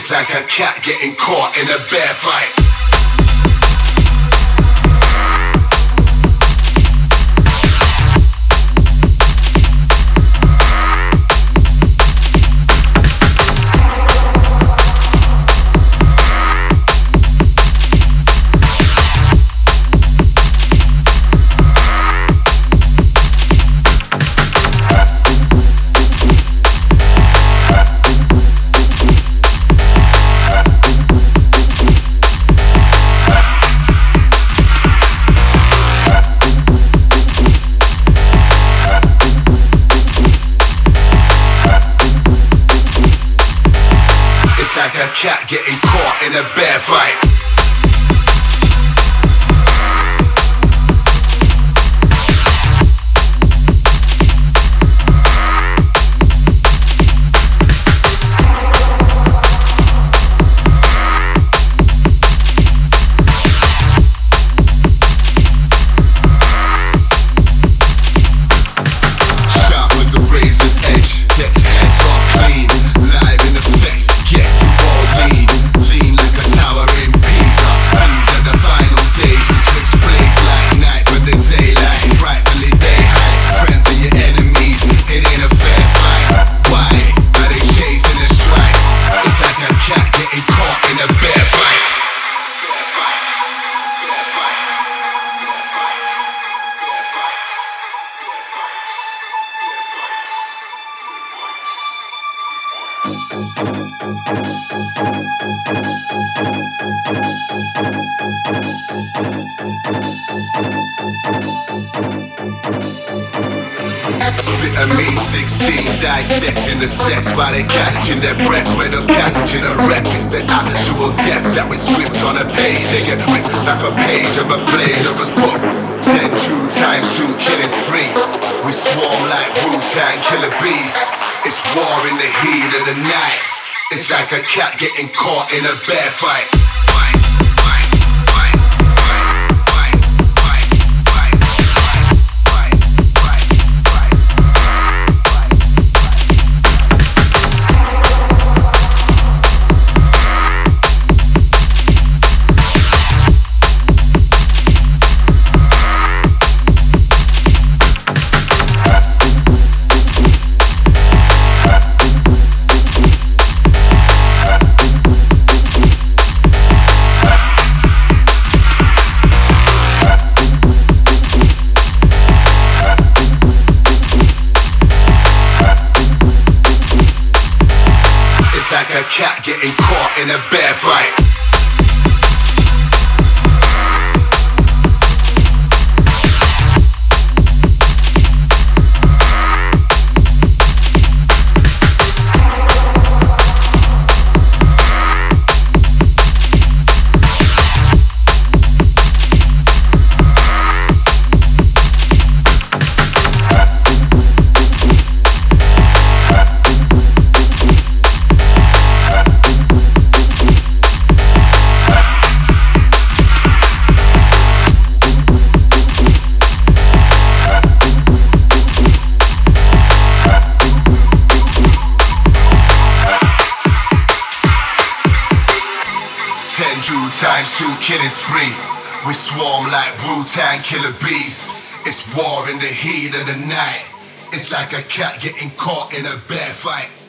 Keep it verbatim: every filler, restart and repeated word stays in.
It's like a cat getting caught in a bear fight. It's like a cat getting caught in a bear fight. Sharp with the razor's edge, take heads off clean, live in effect. Get you all lean, lean like a tower in Pisa. These are the final days to switch blades like night with the daylight. Frightfully they hide, friends and your enemies. It ain't a fair fight. Why are they chasing the strikes? It's like a cat getting caught in a bear fight. Spit a mean sixteen, dissecting the sex while they catching their breath. Where those catching a wreck is the actual death that was script on a page. They get ripped like a page of a plagiarist book. Ten true times two killing spree. We swarm like Wu-Tang killer bees. It's war in the heat of the night. It's like a cat getting caught in a bear fight. Like a cat getting caught in a bear fight. Ten Jew times two killing spree. We swarm like Wu-Tang killer bees. It's war in the heat of the night. It's like a cat getting caught in a bear fight.